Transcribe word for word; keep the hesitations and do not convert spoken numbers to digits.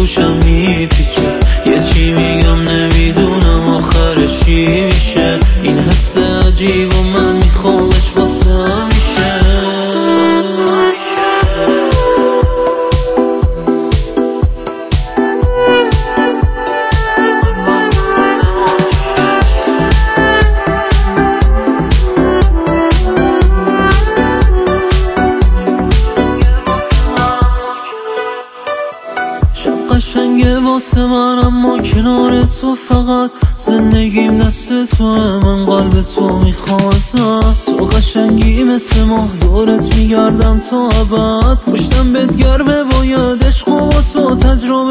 گوشم میپیچه، یه چی میگم نمیدونم آخرش چی میشه. این حس عجیب و من میخوامش واسه همیشه. شب قشنگه واسه من اما کنار تو فقط زندگیم دست توه، من قلب تو میخواستم. تو قشنگی مثل ماه دورت میگردم تا ابد، پشتم بهت گرمه باید عشق و با تو تجربه